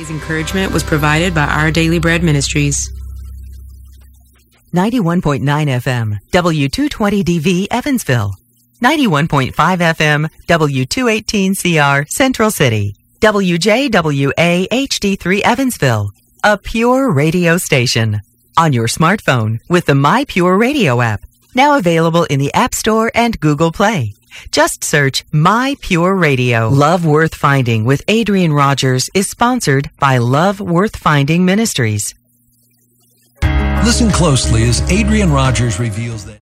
Today's encouragement was provided by Our Daily Bread Ministries. 91.9 FM, W220DV, Evansville. 91.5 FM, W218CR, Central City. WJWA HD3, Evansville. A Pure Radio station. On your smartphone with the My Pure Radio app. Now available in the App Store and Google Play. Just search My Pure Radio. Love Worth Finding with Adrian Rogers is sponsored by Love Worth Finding Ministries. Listen closely as Adrian Rogers reveals that